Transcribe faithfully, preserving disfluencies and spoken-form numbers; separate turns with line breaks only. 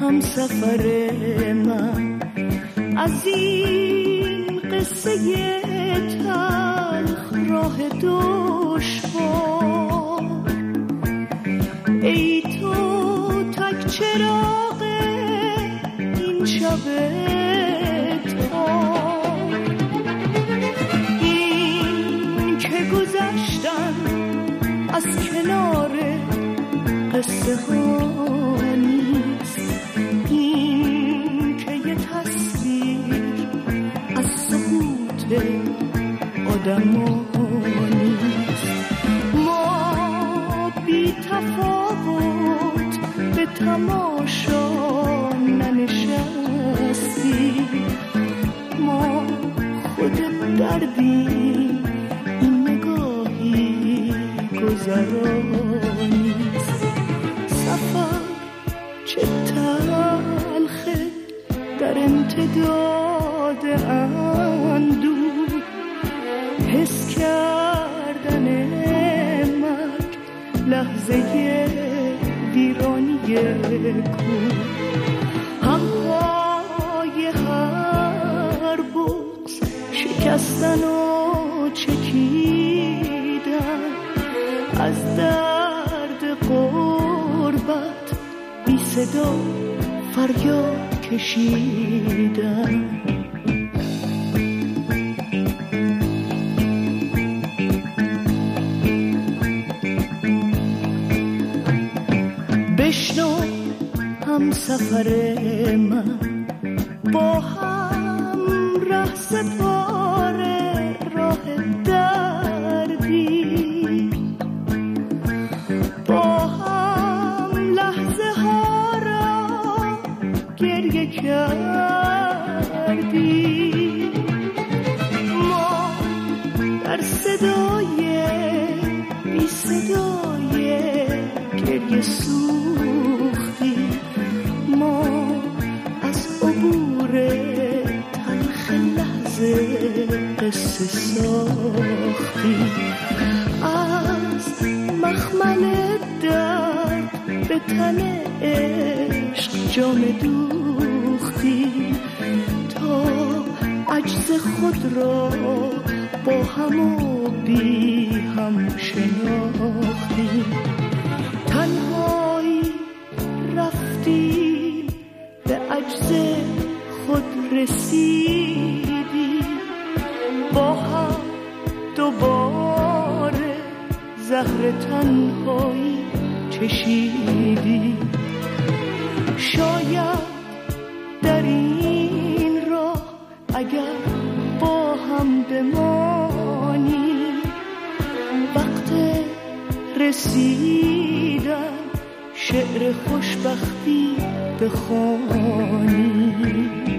هم سفر من از این قصه تلخ راه دشوار. ای تو تک چراغ این شب تار، این که گذشتن از کنار قصه ها نیست، این که یه تصویر از سقوط آدم ها نیست. ما بی تفاوت به تماشا ننشستیم، ما خود دردیم، این نگاهی گذرانیست. سفر چه تلخه در امتداد اندوه، حس کردن مرگ لحظه ویرانی کوه. همهای هر بغض شکستن و چکیدن، از درد غربت بی صدا فریاد کشیدن. بشنو هم سفر من، با هم ره سپاره راه دردی، با هم لحظه ها را گریه کردی. ما در صدای بی صدای گریه سوختی، ما از عبور تلخ لحظه قصه ساختی. از مخمل درد به تن عشق جام دوختی، تا عجز خود را با هم و بی هم شناختی. تنهایی رفتی به عجز خود رسیدی، با هم دوباره زهر تنهایی چشیدی. شاید در این راه اگر با هم بمانی، وقت رسیدن شعر خوشبختی بخوانی.